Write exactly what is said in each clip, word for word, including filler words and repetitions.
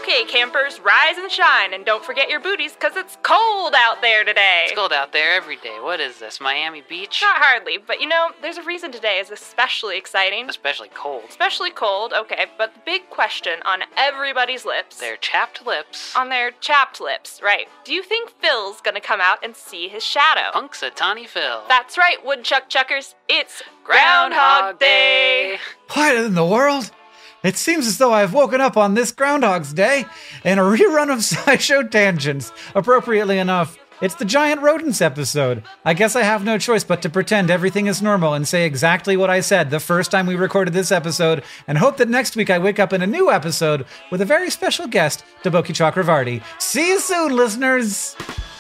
Okay, campers, rise and shine, and don't forget your booties, because it's cold out there today. It's cold out there every day. What is this, Miami Beach? Not hardly, but you know, there's a reason today is especially exciting. Especially cold. Especially cold, okay, but the big question on everybody's lips. Their chapped lips. On their chapped lips, right. Do you think Phil's gonna come out and see his shadow? Punxsutawney Phil. That's right, woodchuck chuckers. It's Groundhog Day. What in the world? It seems as though I've woken up on this Groundhog's Day in a rerun of SciShow Tangents. Appropriately enough, it's the Giant Rodents episode. I guess I have no choice but to pretend everything is normal and say exactly what I said the first time we recorded this episode, and hope that next week I wake up in a new episode with a very special guest, Deboki Chakravarti. See you soon, listeners!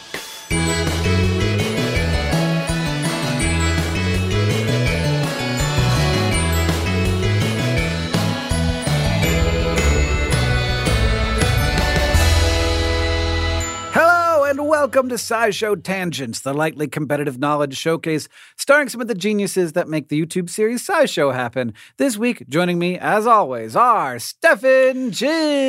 Welcome to SciShow Tangents, the lightly competitive knowledge showcase starring some of the geniuses that make the YouTube series SciShow happen. This week, joining me, as always, are Stefan Chin.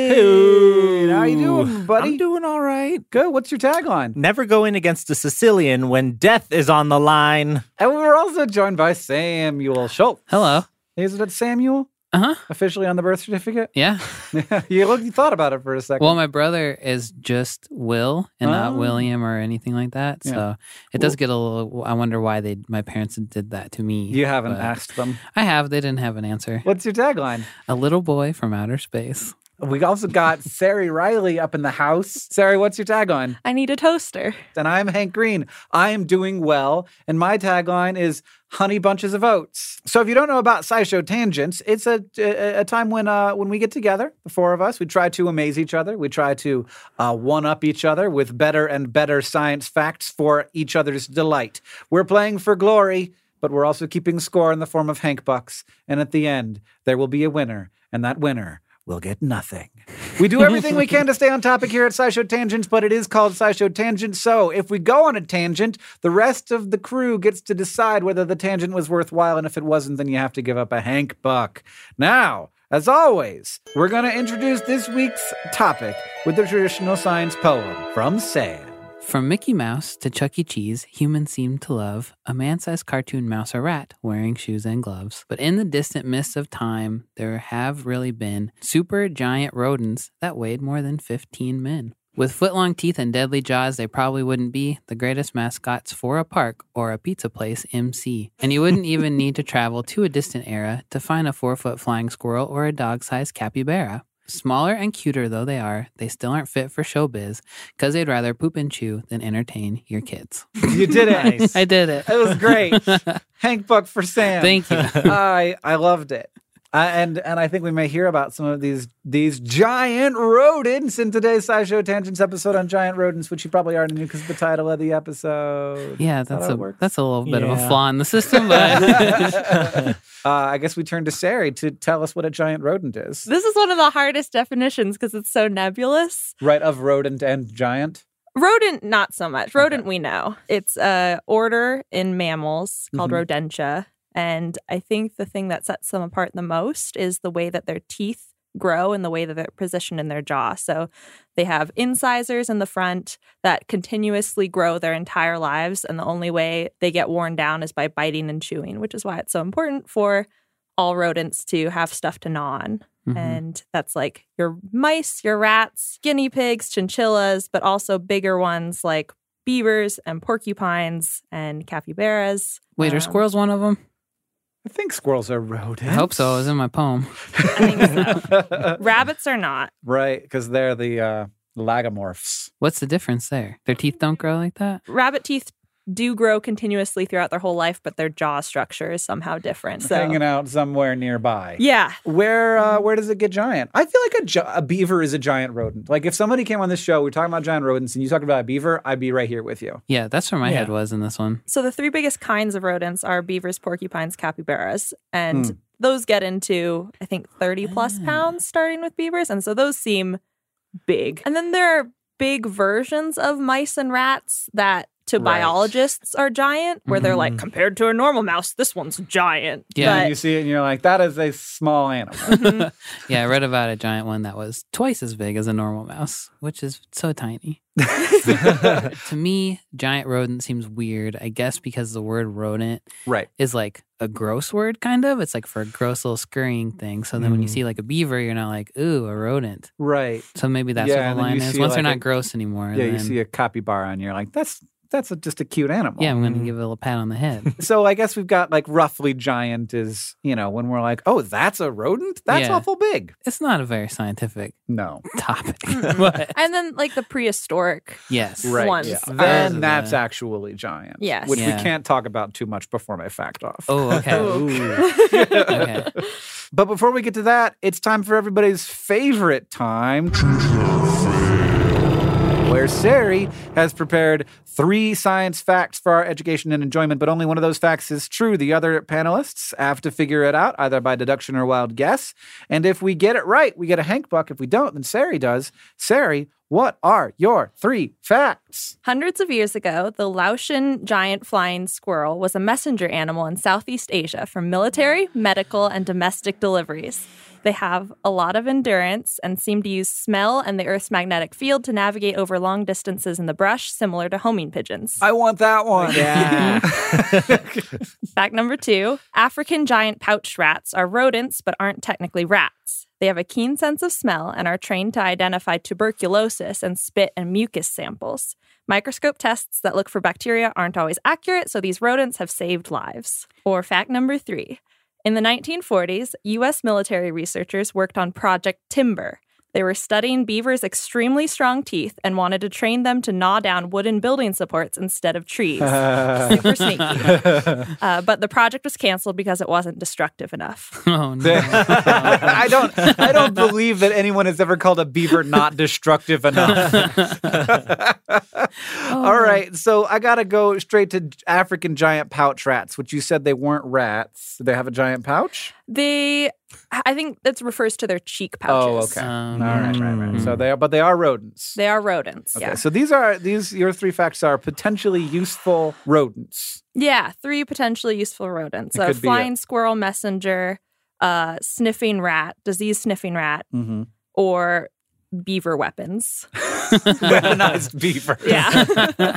Hey. How you doing, buddy? I'm doing all right. Good. What's your tagline? Never go in against a Sicilian when death is on the line. And we're also joined by Samuel Schultz. Hello. Isn't it Samuel? Uh-huh. Officially on the birth certificate? Yeah. you look. You thought about it for a second. Well, my brother is just Will and Oh. not William or anything like that. Yeah. So it does get a little, I wonder why they, my parents did that to me. You haven't but asked them. I have. They didn't have an answer. What's your tagline? A little boy from outer space. We also got Sari Riley up in the house. Sari, what's your tagline? I need a toaster. And I'm Hank Green. I am doing well. And my tagline is honey bunches of oats. So if you don't know about SciShow Tangents, it's a, a, a time when uh, when we get together, the four of us, we try to amaze each other. We try to uh, one-up each other with better and better science facts for each other's delight. We're playing for glory, but we're also keeping score in the form of Hank Bucks. And at the end, there will be a winner. And that winner will get nothing. We do everything we can to stay on topic here at SciShow Tangents, but it is called SciShow Tangent. So if we go on a tangent, the rest of the crew gets to decide whether the tangent was worthwhile, and if it wasn't, then you have to give up a Hank Buck. Now, as always, we're going to introduce this week's topic with the traditional science poem from Sam. From Mickey Mouse to Chuck E. Cheese, humans seem to love a man-sized cartoon mouse or rat wearing shoes and gloves. But in the distant mists of time, there have really been super giant rodents that weighed more than fifteen men. With foot-long teeth and deadly jaws, they probably wouldn't be the greatest mascots for a park or a pizza place M C. And you wouldn't even need to travel to a distant era to find a four-foot flying squirrel or a dog-sized capybara. Smaller and cuter though they are, they still aren't fit for showbiz because they'd rather poop and chew than entertain your kids. You did it. Nice. I did it. It was great. Hank Buck for Sam. Thank you. I I loved it. Uh, and and I think we may hear about some of these these giant rodents in today's SciShow Tangents episode on giant rodents, which you probably already knew because of the title of the episode. Yeah, Is that that's how a it works? that's a little bit of a Yeah. flaw in the system, but uh, I guess we turn to Sari to tell us what a giant rodent is. This is one of the hardest definitions because it's so nebulous. Right, of rodent and giant. Rodent, not so much. Rodent, Okay. we know. It's a order in mammals called Mhm. Rodentia. And I think the thing that sets them apart the most is the way that their teeth grow and the way that they're positioned in their jaw. So they have incisors in the front that continuously grow their entire lives. And the only way they get worn down is by biting and chewing, which is why it's so important for all rodents to have stuff to gnaw on. Mhm. And that's like your mice, your rats, guinea pigs, chinchillas, but also bigger ones like beavers and porcupines and capybaras. wait, are Um, squirrels one of them? I think squirrels are rodents. I hope so. It was in my poem. I think so. Rabbits are not. Right, because they're the uh, lagomorphs. What's the difference there? Their teeth don't grow like that? Rabbit teeth do grow continuously throughout their whole life, but their jaw structure is somehow different. So, Hanging out somewhere nearby. yeah. Where uh, where does it get giant? I feel like a, gi- a beaver is a giant rodent. Like if somebody came on this show, we're talking about giant rodents, and you talked about a beaver, I'd be right here with you. Yeah, that's where my Yeah. head was in this one. So the three biggest kinds of rodents are beavers, porcupines, capybaras, and Hmm. those get into, I think, thirty plus Ah. pounds starting with beavers. And so those seem big. And then there are big versions of mice and rats that to Right. biologists are giant, where they're like, Mhm. compared to a normal mouse, this one's giant. Yeah. But- You see it and you're like, that is a small animal. Yeah, I read about a giant one that was twice as big as a normal mouse, which is so tiny. To me, giant rodent seems weird, I guess because the word rodent Right. is like a gross word, kind of. It's like for a gross little scurrying thing. So then when you Mm. see like a beaver, you're not like, ooh, a rodent. Right. So maybe that's Yeah, what and the then you line is. see, Once they're like, not a- gross anymore. Yeah, you then, see a capybara and you're like, that's that's a, just a cute animal. yeah, I'm going to give it a little pat on the head. So I guess we've got like roughly giant is, you know, when we're like, oh, that's a rodent? That's Yeah. awful big. It's not a very scientific No. topic. but And then like the prehistoric. yes. Right. Ones. Yeah. Ours Then is that's a- actually giant. Yes. Which Yeah. we can't talk about too much before my fact off. Oh, okay. Ooh. Okay. But before we get to that, it's time for everybody's favorite time. Where Sari has prepared three science facts for our education and enjoyment, but only one of those facts is true. The other panelists have to figure it out, either by deduction or wild guess. And if we get it right, we get a Hank Buck. If we don't, then Sari does. Sari, what are your three facts? Hundreds of years ago, the Laotian giant flying squirrel was a messenger animal in Southeast Asia for military, medical, and domestic deliveries. They have a lot of endurance and seem to use smell and the Earth's magnetic field to navigate over long distances in the brush, similar to homing pigeons. I want that one. Yeah. Fact number two, African giant pouched rats are rodents but aren't technically rats. They have a keen sense of smell and are trained to identify tuberculosis and spit and mucus samples. Microscope tests that look for bacteria aren't always accurate, so these rodents have saved lives. Or fact number three, in the nineteen forties, U S military researchers worked on Project Timber. They were studying beavers' extremely strong teeth and wanted to train them to gnaw down wooden building supports instead of trees. Super sneaky. Uh, but the project was canceled because it wasn't destructive enough. Oh, no. I don't I don't believe that anyone has ever called a beaver not destructive enough. All right, so I got to go straight to African giant pouch rats, which you said they weren't rats. Do they have a giant pouch? They, I think that refers to their cheek pouches. Oh, okay. Um, All right, right, right. mm. So they are, but they are rodents. They are rodents, Okay, yeah. so these are these your three facts are potentially useful rodents. Yeah, three potentially useful rodents. It A could be flying a- squirrel messenger, uh, sniffing rat, disease sniffing rat, Mm-hmm. or beaver weapons. Weaponized beaver. Yeah.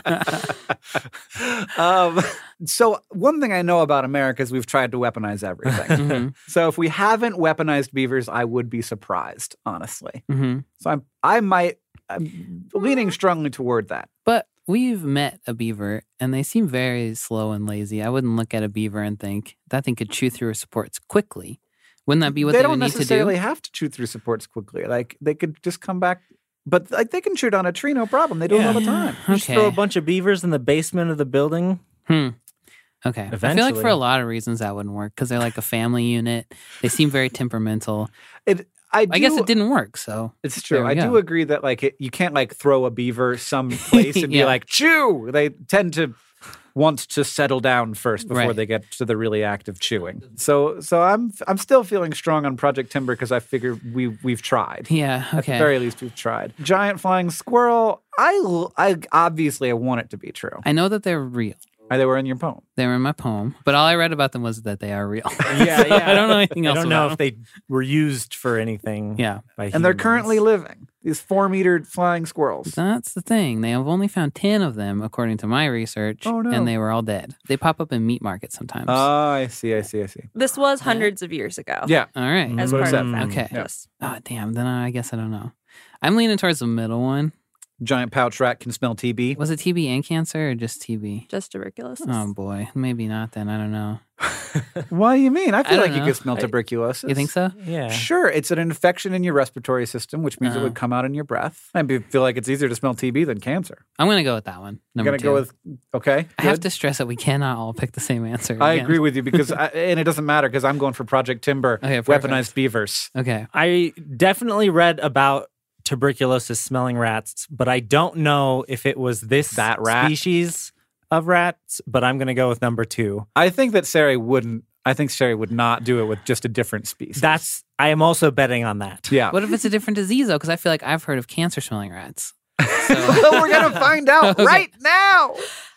um, so one thing I know about America is we've tried to weaponize everything. Mhm. So if we haven't weaponized beavers, I would be surprised, honestly. Mhm. So I'm I might I'm leaning strongly toward that. But we've met a beaver, and they seem very slow and lazy. I wouldn't look at a beaver and think that thing could chew through supports quickly. Wouldn't that be what they they, don't would need to necessarily do? have to chew through supports quickly. Like they could just come back, but like they can chew down a tree, no problem. They do it all the time. Just Okay. throw a bunch of beavers in the basement of the building. Hmm. Okay. I feel like Eventually. for a lot of reasons that wouldn't work because they're like a family unit. They seem very temperamental. It. I, do, I guess it didn't work. So It's true. There we I do go. agree that like it, you can't like throw a beaver someplace and be Yeah. like chew. They tend to want to settle down first before Right. they get to the really active chewing. So so I'm I'm still feeling strong on Project Timber because I figure we we've tried. yeah. At Okay. the very least, we've tried. Giant flying squirrel. I l- I obviously I want it to be true. I know that they're real. Uh, They were in your poem. They were in my poem, but all I read about them was that they are real. Yeah, yeah. I don't know anything I else. don't know about if them. they were used for anything. Yeah. by And they're humans. currently living. These four-meter flying squirrels. That's the thing. They have only found ten of them, according to my research, Oh, no. and they were all dead. They pop up in meat markets sometimes. Oh, I see, I see, I see. This was hundreds of years ago. Yeah. all right. As What part is that? of Mm. Okay. Yes. Oh, damn. Then I guess I don't know. I'm leaning towards the middle one. Giant pouch rat can smell T B. Was it T B and cancer or just T B? Just tuberculosis. Oh, boy. Maybe not then. I don't know. What do you mean? I feel don't like you know. could smell I- tuberculosis. You think so? Yeah. Sure, it's an infection in your respiratory system, which means it Uh-huh. would come out in your breath. I be- feel like it's easier to smell T B than cancer. I'm going to go with that one. You're Number gonna two. go with okay. I have good. to stress that we cannot all pick the same answer. I again. agree with you because, I, and it doesn't matter because I'm going for Project Timber, Okay, perfect. weaponized beavers. Okay. I definitely read about tuberculosis smelling rats, but I don't know if it was this That rat? species of rats, but I'm going to go with number two. I think that Sari wouldn't. I think Sari would not do it with just a different species. That's I am also betting on that. yeah. What if it's a different disease, though? Because I feel like I've heard of cancer smelling rats. So, Well, we're gonna find out Okay. right now.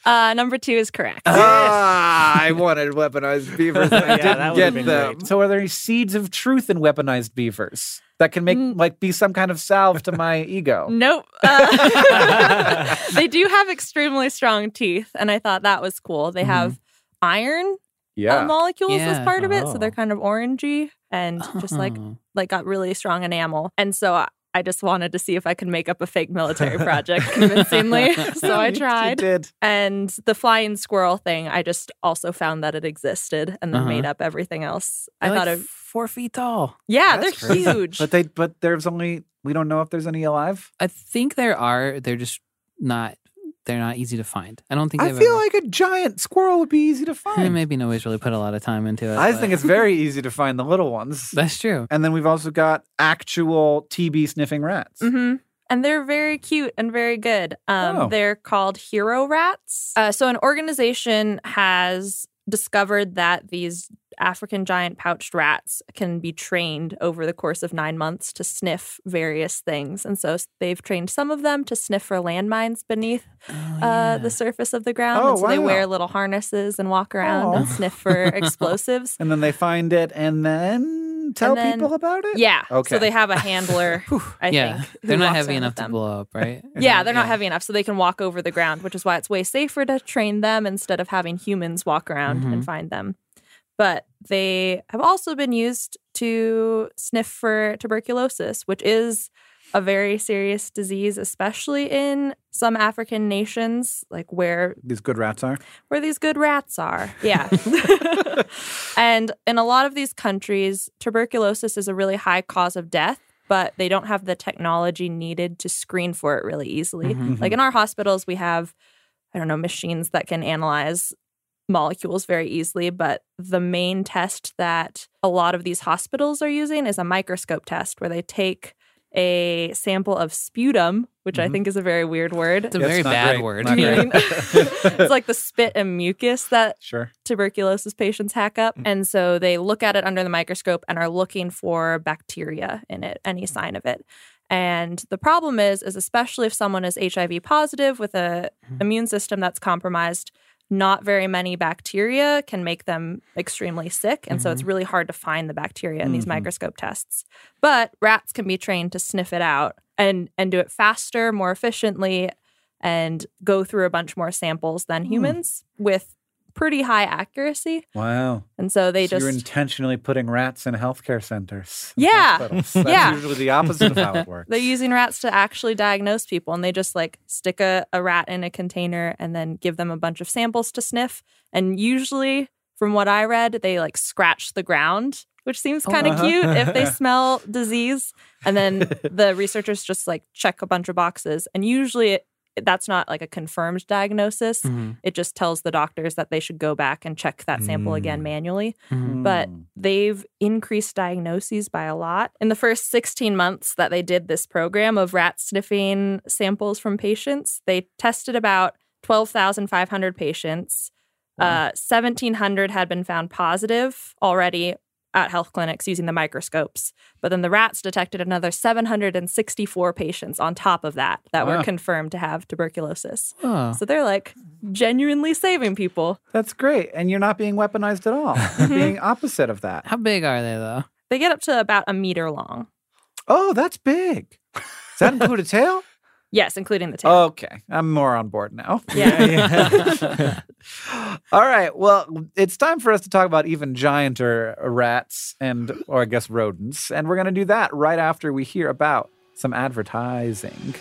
Uh, number two is correct. Ah, I wanted weaponized beavers and I Yeah, didn't that would've get been them. great. So are there any seeds of truth in weaponized beavers that can make like be some kind of salve to my ego? Nope. Uh, they do have extremely strong teeth, and I thought that was cool. They have iron Yeah. uh, molecules as Yeah. part of it, so Oh. they're kind of orangey and just like Oh. like got really strong enamel. And so I, I just wanted to see if I could make up a fake military project convincingly. So I You tried. did. And the flying squirrel thing, I just also found that it existed and then Uh-huh. made up everything else. I They're thought like of four feet tall. yeah, That's they're crazy. huge. But they but there's only we don't know if there's any alive. I think there are. They're just not. They're not easy to find. I don't think. I they've feel ever, like a giant squirrel would be easy to Eh, find. maybe nobody's really put a lot of time into it. I but- think it's very easy to find the little ones. that's true. And then we've also got actual T B sniffing rats. hmm And they're very cute and very good. Um, Oh. They're called hero rats. Uh, so, an organization has discovered that these African giant pouched rats can be trained over the course of nine months to sniff various things. And so, they've trained some of them to sniff for landmines beneath Oh, uh, yeah. the surface of the ground. Oh, and so, they wow. wear little harnesses and walk around Oh. and sniff for explosives. And then they find it and then tell And then- people about it? Yeah. Okay. So, they have a handler, I yeah, think. who they're not walks heavy around enough with to them. blow up, right? Yeah, they're not heavy enough, so they can walk over the ground, which is why it's way safer to train them instead of having humans walk around and find them. But they have also been used to sniff for tuberculosis, which is a very serious disease, especially in some African nations, like where These good rats are. where these good rats are. Yeah. And in a lot of these countries, tuberculosis is a really high cause of death, but they don't have the technology needed to screen for it really easily. Like in our hospitals, we have, I don't know, machines that can analyze molecules very easily, but the main test that a lot of these hospitals are using is a microscope test where they take a sample of sputum, which I think is a very weird word. It's a Yeah, very it's not bad great. word. Not You great. mean- it's like the spit and mucus that Sure. tuberculosis patients hack up. And so they look at it under the microscope and are looking for bacteria in it, any sign of it. And the problem is, is especially if someone is H I V positive with a immune system that's compromised, not very many bacteria can make them extremely sick. And so it's really hard to find the bacteria in these microscope tests. But rats can be trained to sniff it out and, and do it faster, more efficiently, and go through a bunch more samples than humans with pretty high accuracy. Wow. And so they So just you're intentionally putting rats in healthcare centers. and Yeah. hospitals. That's Yeah. usually the opposite of how it works. they're using rats to actually diagnose people, and they just like stick a, a rat in a container and then give them a bunch of samples to sniff. And usually, from what I read, they like scratch the ground, which seems kind of uh-huh. cute if they smell disease. And then the researchers just like check a bunch of boxes, and usually it, that's not like a confirmed diagnosis. Mhm. It just tells the doctors that they should go back and check that sample again manually. Mhm. But Mm. they've increased diagnoses by a lot. In the first sixteen months that they did this program of rat sniffing samples from patients, they tested about twelve thousand five hundred patients. Uh, seventeen hundred had been found positive already at health clinics using the microscopes. But then the rats detected another seven hundred sixty-four patients on top of that that Wow. were confirmed to have tuberculosis. Oh. So they're like genuinely saving people. That's great. And you're not being weaponized at all. You're being opposite of that. How big are they though? They get up to about a meter long. Oh, that's big. Does that include a tail? Yes, including the tail. Okay. I'm more on board now. Yeah. All right. Well, it's time for us to talk about even gianter rats and, or I guess, rodents. And we're going to do that right after we hear about some advertising.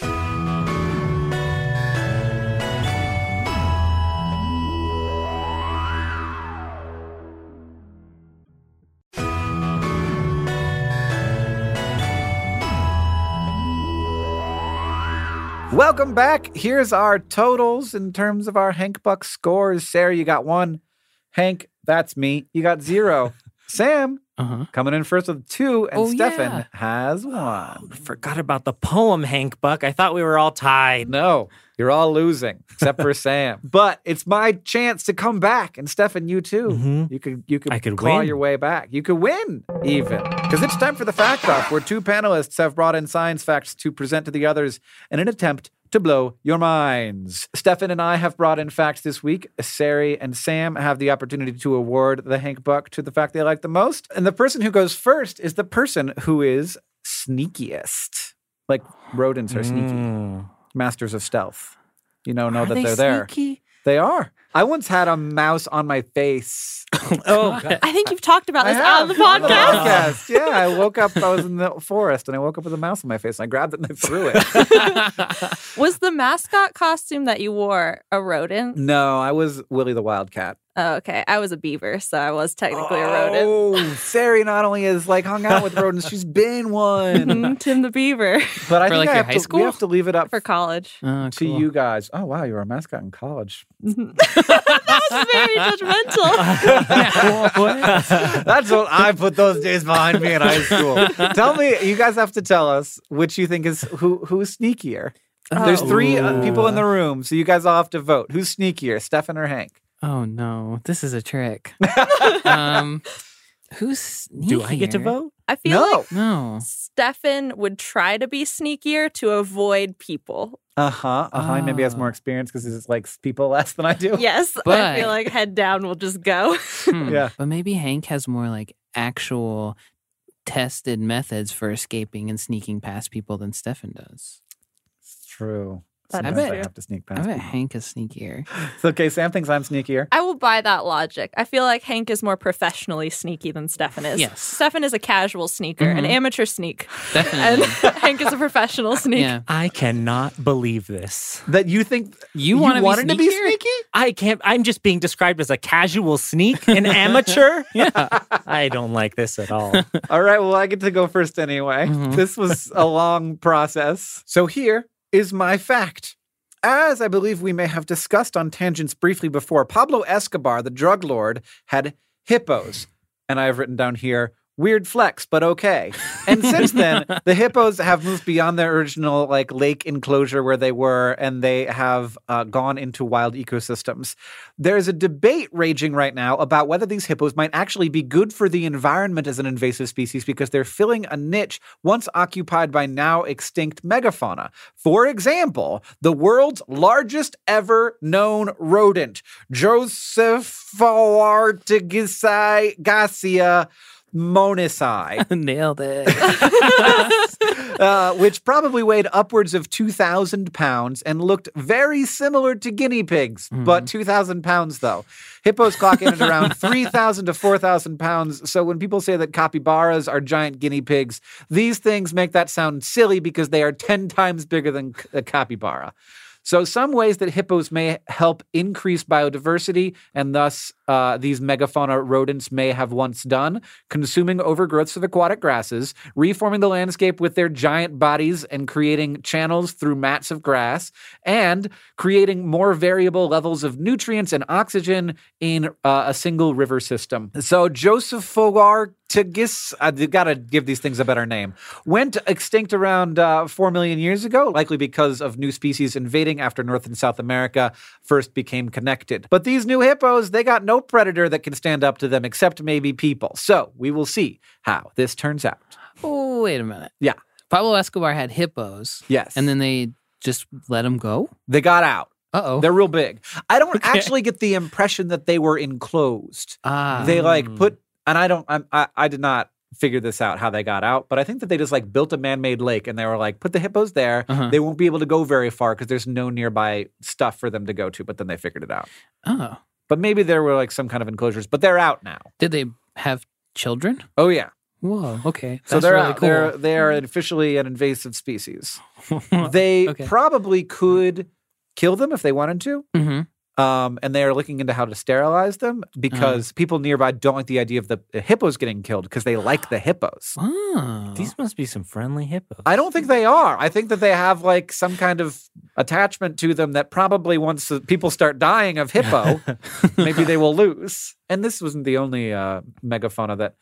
Welcome back. Here's our totals in terms of our Hank Buck scores. Sarah, you got one. Hank, that's me. You got zero. Sam, Uh-huh. coming in first with two, and Oh, Stefan yeah. has one. Forgot about the poem, Hank Buck. I thought we were all tied. No, you're all losing except for Sam. But it's my chance to come back, and Stefan, you too. Mhm. You could you could, I could claw win. your way back. You could win even because it's time for the fact off, where two panelists have brought in science facts to present to the others in an attempt to blow your minds. Stefan and I have brought in facts this week. Sari and Sam have the opportunity to award the Hank Buck to the fact they like the most. And the person who goes first is the person who is sneakiest. Like rodents are sneaky. Mm. Masters of stealth. You know, know Are that they they're there. sneaky? They are. I once had a mouse on my face. Oh, God. I think you've talked about I this have, on the on the podcast. podcast. Yeah, I woke up, I was in the forest, and I woke up with a mouse on my face, and I grabbed it and I threw it. Was the mascot costume that you wore a rodent? No, I was Willie the Wildcat. Oh, okay. I was a beaver, so I was technically a rodent. Oh, Sari not only has like hung out with rodents, she's been one. Mhm, Tim the Beaver But I For, think like, I your have high to, school? we have to leave it up for college. Oh, to cool. you guys. Oh wow, you were a mascot in college. That was very judgmental. That's what I put those days behind me in high school. Tell me, you guys have to tell us which you think is who who's sneakier. There's three uh, people in the room, so you guys all have to vote. Who's sneakier, Stefan or Hank? Oh, no. This is a trick. um, who's sneakier? Do I get to vote? I feel No. like No. Stefan would try to be sneakier to avoid people. Uh huh. Uh huh. Maybe has more experience because he likes people less than I do. Yes, I But- feel like head down will just go. Hmm. Yeah. But maybe Hank has more like actual tested methods for escaping and sneaking past people than Stefan does. It's true. That Sometimes is I true. have to sneak I past bet people. Hank is sneakier. It's okay. Sam thinks I'm sneakier. I will buy that logic. I feel like Hank is more professionally sneaky than Stefan is. Yes. Stefan is a casual sneaker, an Mhm. amateur sneak. And Definitely. Hank is a professional sneak. Yeah. I cannot believe this. That you think You wanna be wanted to be sneakier? sneaky? I can't. I'm just being described as a casual sneak, an amateur. Yeah, I don't like this at all. All right. Well, I get to go first anyway. Mhm. This was a long process. So here is my fact. As I believe we may have discussed on tangents briefly before, Pablo Escobar, the drug lord, had hippos. And I have written down here, weird flex, but okay. And since then, the hippos have moved beyond their original like lake enclosure where they were, and they have uh, gone into wild ecosystems. There's a debate raging right now about whether these hippos might actually be good for the environment as an invasive species because they're filling a niche once occupied by now extinct megafauna. For example, the world's largest ever known rodent, Drosophilortigicea monisci, Nailed it. uh, which probably weighed upwards of two thousand pounds and looked very similar to guinea pigs, but two thousand pounds though. Hippos clock in at around three thousand to four thousand pounds. So when people say that capybaras are giant guinea pigs, these things make that sound silly because they are ten times bigger than a capybara. So some ways that hippos may help increase biodiversity, and thus uh, these megafauna rodents may have once done: consuming overgrowths of aquatic grasses, reforming the landscape with their giant bodies and creating channels through mats of grass, and creating more variable levels of nutrients and oxygen in uh, a single river system. So Drosophilortigis, I gotta give these things a better name, went extinct around uh, four million years ago, likely because of new species invading after North and South America first became connected. But these new hippos, they got no predator that can stand up to them except maybe people. So we will see how this turns out. Oh, wait a minute. Yeah. Pablo Escobar had hippos. Yes. And then they just let him go? They got out. Uh-oh. They're real big. I don't actually get the impression that they were enclosed. Ah. They like put, and I don't, I'm, I, I did not figure this out how they got out, but I think that they just like built a man-made lake and they were like, put the hippos there. Uh-huh. They won't be able to go very far because there's no nearby stuff for them to go to, but then they figured it out. Oh. But maybe there were like some kind of enclosures, but they're out now. Did they have children? Oh yeah. Whoa, okay. So That's they're really out. cool. They're they are officially an invasive species. They Okay. probably could kill them if they wanted to. Mm-hmm. Um, and they are looking into how to sterilize them because people nearby don't like the idea of the hippos getting killed because they like the hippos. Oh. These must be some friendly hippos. I don't think they are. I think that they have like some kind of attachment to them that probably once the people start dying of hippo, maybe they will lose. And this wasn't the only uh, megafauna that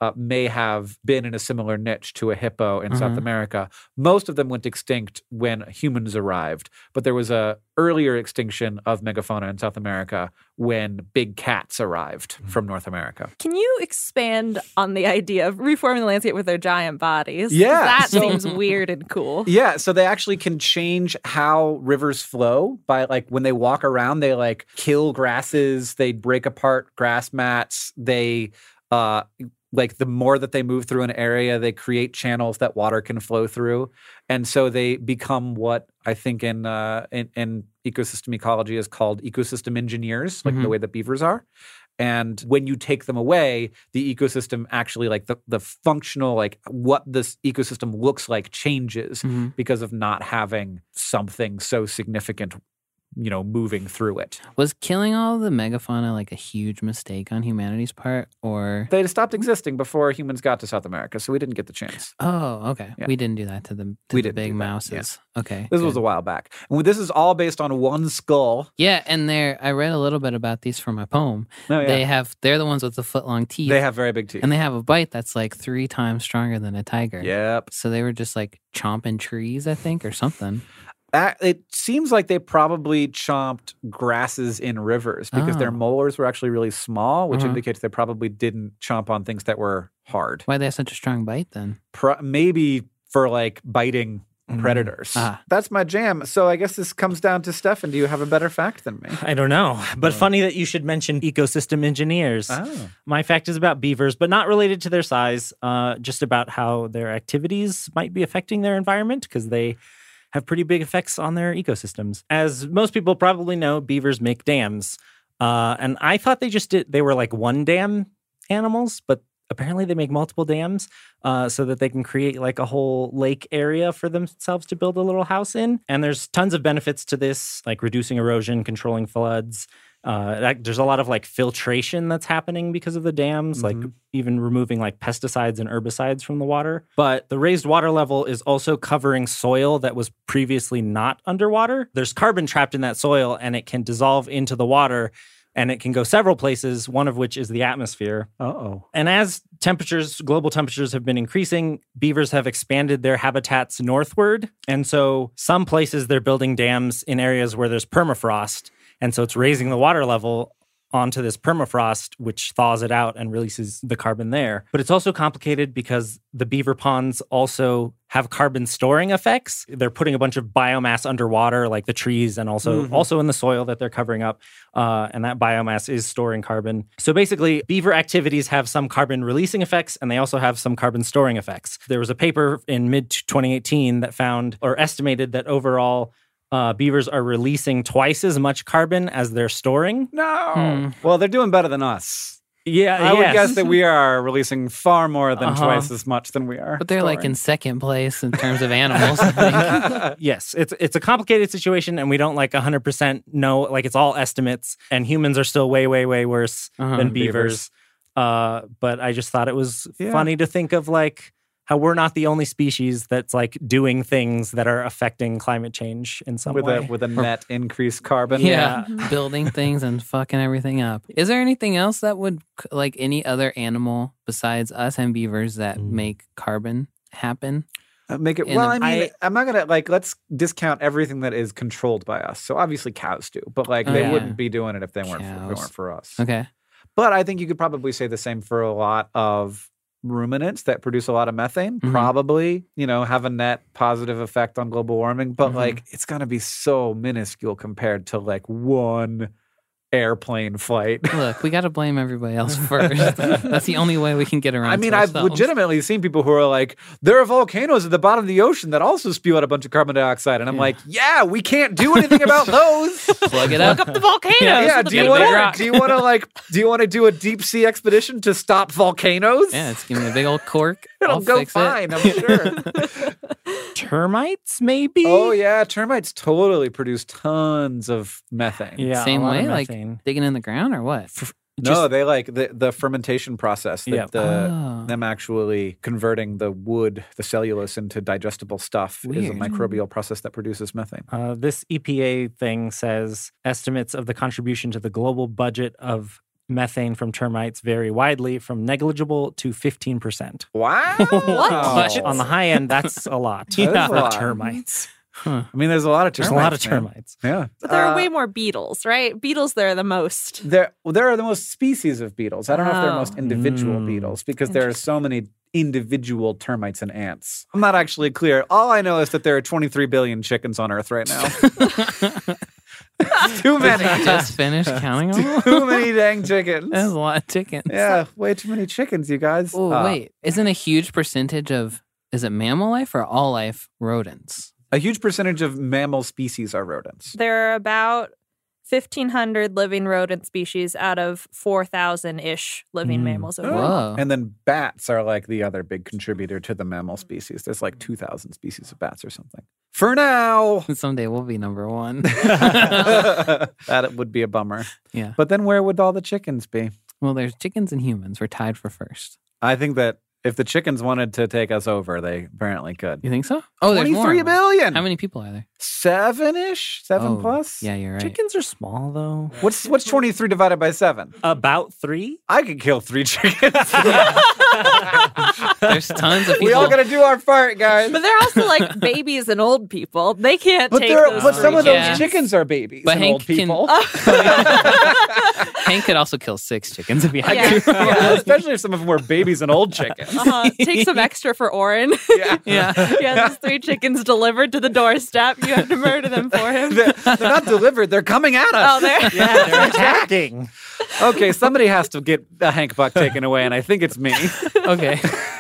uh, may have been in a similar niche to a hippo in South Mhm. America. Most of them went extinct when humans arrived, but there was a earlier extinction of megafauna in South America when big cats arrived from North America. Can you expand on the idea of reforming the landscape with their giant bodies? 'Cause Yeah, That so- seems weird and cool. Yeah, so they actually can change how rivers flow by like when they walk around, they like kill grasses, they break apart grass mats, they uh like the more that they move through an area, they create channels that water can flow through. And so they become what I think in uh in, in ecosystem ecology is called ecosystem engineers, like Mhm. the way that beavers are. And when you take them away, the ecosystem actually like the, the functional, like what this ecosystem looks like changes Mhm. because of not having something so significant, you know, moving through it. Was killing all the megafauna like a huge mistake on humanity's part, or? They stopped existing before humans got to South America, so we didn't get the chance. Oh, okay. Yeah. We didn't do that to the, to We the didn't big do that, mouses. Okay. This was good. a while back. And this is all based on one skull. Yeah, and there I read a little bit about these for my poem. Oh, yeah. They have they're the ones with the foot long teeth. They have very big teeth. and they have a bite that's like three times stronger than a tiger. Yep. So they were just like chomping trees, I think, or something. Uh, it seems like they probably chomped grasses in rivers because their Oh. molars were actually really small, which Uh-huh. indicates they probably didn't chomp on things that were hard. Why they have such a strong bite then? Pro- maybe for like biting predators. Ah. That's my jam. So I guess this comes down to Stefan. Do you have a better fact than me? I don't know. But funny that you should mention ecosystem engineers. Oh. My fact is about beavers, but not related to their size, uh, just about how their activities might be affecting their environment because they have pretty big effects on their ecosystems. As most people probably know, beavers make dams. Uh, and I thought they just did, they were like one dam animals, but apparently they make multiple dams uh, so that they can create like a whole lake area for themselves to build a little house in. And there's tons of benefits to this, like reducing erosion, controlling floods. Uh, that, there's a lot of like filtration that's happening because of the dams, like even removing like pesticides and herbicides from the water. But the raised water level is also covering soil that was previously not underwater. There's carbon trapped in that soil and it can dissolve into the water and it can go several places, one of which is the atmosphere. Uh-oh. And as temperatures, global temperatures have been increasing, beavers have expanded their habitats northward. And so some places they're building dams in areas where there's permafrost. And so it's raising the water level onto this permafrost, which thaws it out and releases the carbon there. But it's also complicated because the beaver ponds also have carbon storing effects. They're putting a bunch of biomass underwater, like the trees, and also Mhm. also in the soil that they're covering up. Uh, and that biomass is storing carbon. So basically, beaver activities have some carbon releasing effects, and they also have some carbon storing effects. There was a paper in mid twenty eighteen that found or estimated that overall Uh, beavers are releasing twice as much carbon as they're storing. No. Hmm. Well, they're doing better than us. Yeah, I would yes. guess that we are releasing far more than Uh-huh. twice as much than we are. But they're like in storing. second place in terms of animals. I think. Yes, it's it's a complicated situation, and we don't like one hundred percent know. Like it's all estimates, and humans are still way, way, way worse Uh-huh. than Beavers. beavers. Uh, but I just thought it was Yeah. funny to think of like how we're not the only species that's like doing things that are affecting climate change in some with way. a with a net increased carbon. Yeah, building things and fucking everything up. Is there anything else that would, like any other animal besides us and beavers, that Mm. make carbon happen? Uh, Make it In well. a- I mean, I- I'm not gonna like let's discount everything that is controlled by us. So obviously cows do, but like Oh, they yeah. wouldn't be doing it if they weren't for, if they Cows. weren't for us. Okay. But I think you could probably say the same for a lot of ruminants that produce a lot of methane. Mhm. Probably, you know, have a net positive effect on global warming. But Mhm. like, it's gonna be so minuscule compared to like one airplane flight. Look, we got to blame everybody else first. That's the only way we can get around. I mean, to I've ourselves. legitimately seen people who are like, there are volcanoes at the bottom of the ocean that also spew out a bunch of carbon dioxide. And I'm Yeah. like, yeah, we can't do anything about those. plug it up. Look up the volcanoes. yeah, with do the you big want rock. to do you want to like do you want to do a deep sea expedition to stop volcanoes? Yeah, it's giving me a big old cork. It'll I'll go fix fine, It. I'm sure. Termites, maybe? Oh yeah, termites totally produce tons of methane. Yeah, Same a lot way, of like methane. digging in the ground or what? No, they like the, the fermentation process. The, Yeah. the, Oh. Them actually converting the wood, the cellulose, into digestible stuff is a Weird. microbial process that produces methane. Uh, this E P A thing says estimates of the contribution to the global budget of methane from termites vary widely from negligible to fifteen percent. Wow. But on the high end, that's a lot That is a for lot. termites. Huh. I mean, there's a lot of There's termites. a lot of man. termites. Yeah. But there are Uh, way more beetles, right? Beetles, they're the most. There, well, there are the most species of beetles. I don't know if they're Oh. most individual Mm. beetles because there are so many individual termites and ants. I'm not actually clear. All I know is that there are twenty-three billion chickens on Earth right now. Too many. Just finished counting them. Too many dang chickens. That's a lot of chickens. Yeah, way too many chickens, you guys. Oh, Uh, wait. Isn't a huge percentage of, is it mammal life or all life rodents? A huge percentage of mammal species are rodents. There are about fifteen hundred living rodent species out of four thousand ish living Mm. mammals overall. Whoa. And then bats are like the other big contributor to the mammal species. There's like two thousand species of bats or something. For now. Someday we'll be number one. That would be a bummer. Yeah. But then where would all the chickens be? Well, there's chickens and humans. We're tied for first. I think that if the chickens wanted to take us over, they apparently could. You think so? Oh, there's more. twenty-three billion. How many people are there? Seven-ish? Seven Oh, plus? Yeah, you're right. Chickens are small, though. What's what's twenty-three divided by seven? About three? I could kill three chickens. There's tons of people. we all got to do our part, guys. But they're also like babies and old people. They can't But, take they're- those but some three of those Yeah. chickens are babies But and Hank old can- people. Hank could also kill six chickens if he had Yeah. to. Yeah, especially if some of them were babies and old chickens. Uh-huh. Take some extra for Oren. Yeah. Yeah. Yeah, those three chickens delivered to the doorstep. You have to murder them for him. They're, they're not delivered. They're coming at us. Oh, there. Yeah, they're attacking. Okay, somebody has to get a Hank Buck taken away, and I think it's me. Okay.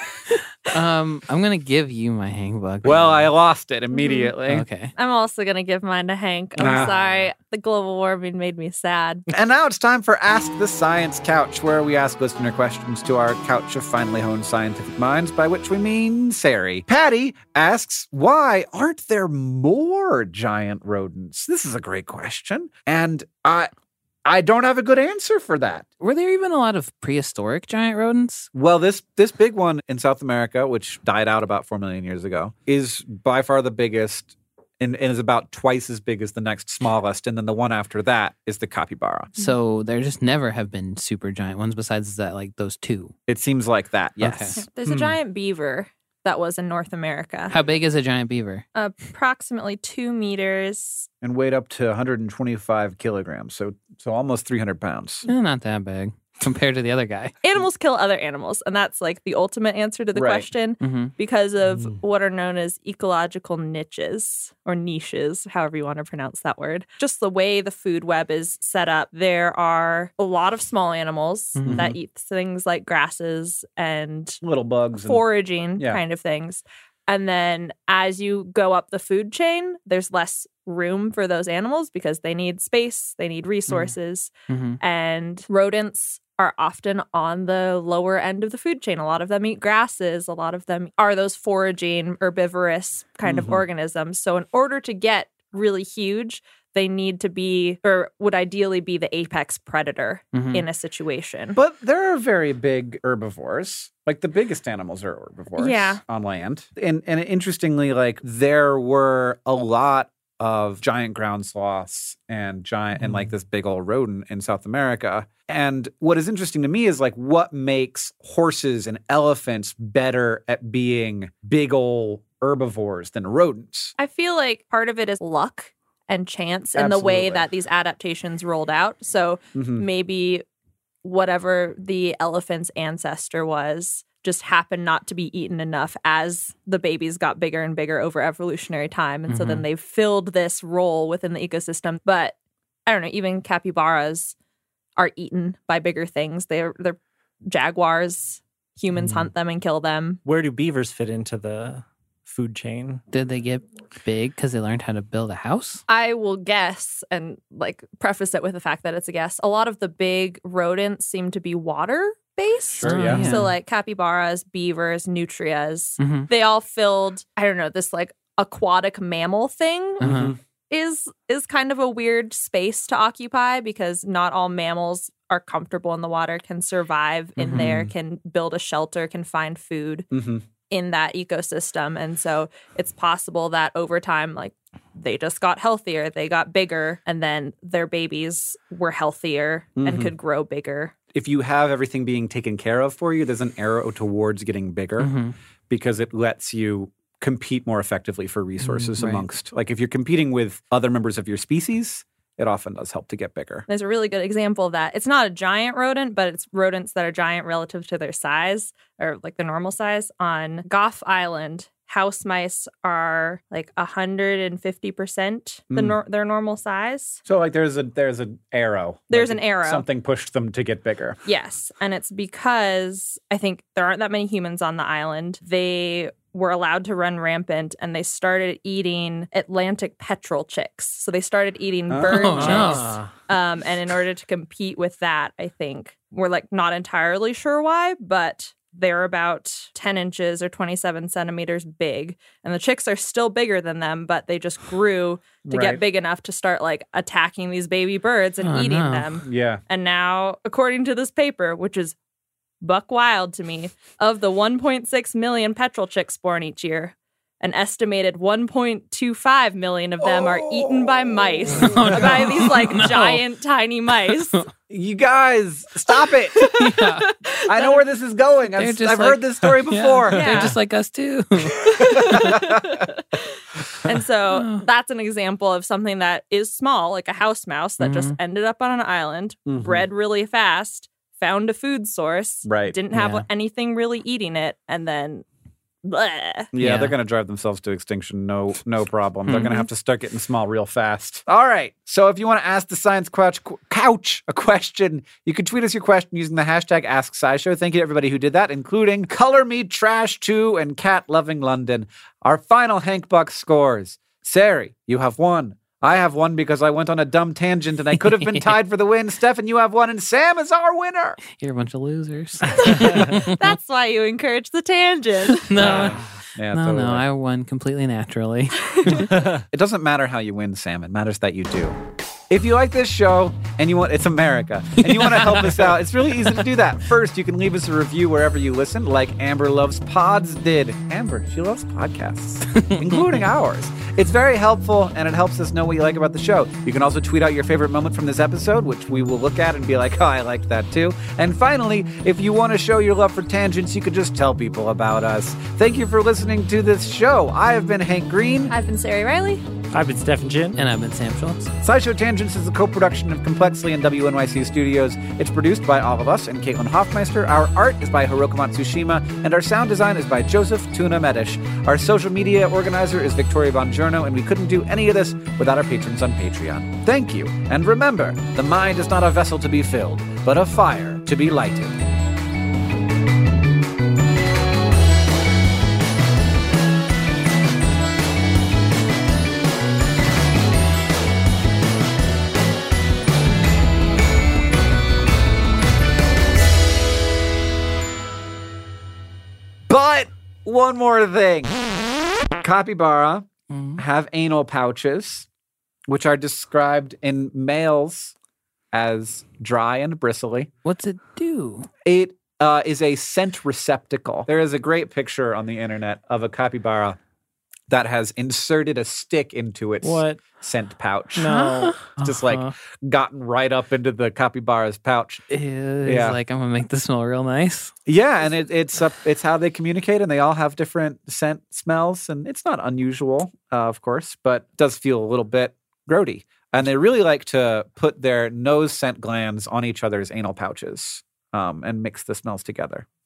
Um, I'm gonna give you my Hank Buck. Well, I lost it immediately. Okay. I'm also going to give mine to Hank. I'm Ah. sorry. The global warming made me sad. And now it's time for Ask the Science Couch, where we ask listener questions to our couch of finely honed scientific minds, by which we mean Sari. Patty asks, why aren't there more giant rodents? This is a great question. And I I don't have a good answer for that. Were there even a lot of prehistoric giant rodents? Well, this this big one in South America, which died out about four million years ago, is by far the biggest and, and is about twice as big as the next smallest. And then the one after that is the capybara. So there just never have been super giant ones besides that, like those two. It seems like that, yes. There's a Hmm. giant beaver that was in North America. How big is a giant beaver? Approximately two meters. And weighed up to one hundred twenty-five kilograms, so so almost three hundred pounds. Eh, not that big compared to the other guy. Animals kill other animals, and that's like the ultimate answer to the Right. question Mm-hmm. because of Mm. what are known as ecological niches or niches, however you want to pronounce that word. Just the way the food web is set up, there are a lot of small animals Mhm. that eat things like grasses and Little bugs. And, foraging yeah. kind of things. And then as you go up the food chain, there's less room for those animals because they need space, they need resources. Mm-hmm. And rodents are often on the lower end of the food chain. A lot of them eat grasses. A lot of them are those foraging, herbivorous kind Mhm. of organisms. So in order to get really huge, they need to be, or would ideally be, the apex predator Mhm. in a situation. But there are very big herbivores. Like the biggest animals are herbivores Yeah. on land. And and interestingly, like there were a lot of giant ground sloths and giant and like this big old rodent in South America. And what is interesting to me is like what makes horses and elephants better at being big old herbivores than rodents. I feel like part of it is luck and chance and the way Absolutely. that these adaptations rolled out. So Mhm. maybe whatever the elephant's ancestor was just happened not to be eaten enough as the babies got bigger and bigger over evolutionary time. And so then Mhm. they filled this role within the ecosystem. But I don't know, even capybaras are eaten by bigger things. They're they're jaguars. Humans Mm. hunt them and kill them. Where do beavers fit into the food chain? Did they get big because they learned how to build a house? I will guess and like preface it with the fact that it's a guess. A lot of the big rodents seem to be water based. Sure, yeah. Oh, So like capybaras, beavers, nutrias, Mm-hmm. they all filled, I don't know, this like aquatic mammal thing Uh-huh. is is kind of a weird space to occupy because not all mammals are comfortable in the water, can survive in Mhm. there, can build a shelter, can find food Mm-hmm. in that ecosystem. And so it's possible that over time, like they just got healthier, they got bigger, and then their babies were healthier and Mhm. could grow bigger. if you have everything being taken care of for you, there's an arrow towards getting bigger Mhm. because it lets you compete more effectively for resources Mm, right. amongst, like if you're competing with other members of your species, it often does help to get bigger. There's a really good example of that. It's not a giant rodent, but it's rodents that are giant relative to their size or like the normal size. On Gough Island, house mice are like one hundred fifty percent the Mm. nor- their normal size. So like there's a there's an arrow. There's Like an arrow. Something pushed them to get bigger. Yes. And it's because I think there aren't that many humans on the island. They were allowed to run rampant and they started eating Atlantic petrel chicks. So they started eating Oh, bird no. chicks. Ah. Um, and in order to compete with that, I think we're like not entirely sure why, but they're about ten inches or twenty-seven centimeters big. And the chicks are still bigger than them, but they just grew to Right. get big enough to start like attacking these baby birds and Oh, eating no. them. Yeah. And now, according to this paper, which is buck wild to me, of the one point six million petrel chicks born each year, an estimated one point two five million of them are eaten by mice. By these like giant, tiny mice. You guys, stop it. I know where this is going. They're I've, just I've like- heard this story before. Yeah, Yeah. They're just like us too. And so that's an example of something that is small, like a house mouse that just ended up on an island, Mhm. bred really fast, found a food source, Right. didn't have Yeah. anything really eating it, and then bleh. Yeah, Yeah. they're going to drive themselves to extinction. No, no problem. They're Mhm. going to have to start getting small real fast. All right. So if you want to ask the Science Couch, couch a question, you can tweet us your question using the hashtag AskSciShow. Thank you to everybody who did that, including Color Me Trash two and Cat Loving London. Our final Hank Buck scores. Sari, you have one. I have one because I went on a dumb tangent and I could have been tied for the win. Stefan, you have one, and Sam is our winner. You're a bunch of losers. That's why you encourage the tangent. no, Yeah, no, totally. no. I won completely naturally. It doesn't matter how you win, Sam. It matters that you do. If you like this show and you want, it's America, and you want to help us out, it's really easy to do that. First, you can leave us a review wherever you listen, like Amber Loves Pods did. Amber, she loves podcasts, including ours. It's very helpful, and it helps us know what you like about the show. You can also tweet out your favorite moment from this episode, which we will look at and be like, oh, I liked that too. And finally, if you want to show your love for tangents, you could just tell people about us. Thank you for listening to this show. I have been Hank Green. I've been Sari Riley. I've been Stefan Chin. And I've been Sam Schultz. SciShow Tangents is a co-production of Complexly and W N Y C Studios. It's produced by all of us and Caitlin Hoffmeister. Our art is by Hiroka Matsushima, and our sound design is by Joseph Tuna Medish. Our social media organizer is Victoria Bongiorno, and we couldn't do any of this without our patrons on Patreon. Thank you, and remember, the mind is not a vessel to be filled, but a fire to be lighted. But one more thing. Capybara have anal pouches, which are described in males as dry and bristly. What's it do? It uh, is a scent receptacle. There is a great picture on the internet of a capybara that has inserted a stick into its What? scent pouch. No. It's just like Uh-huh. gotten right up into the capybara's pouch. It's Yeah. like, I'm going to make this smell real nice. Yeah, and it, it's uh, it's how they communicate, and they all have different scent smells, and it's not unusual, uh, of course, but it does feel a little bit grody. And they really like to put their nose scent glands on each other's anal pouches um, and mix the smells together.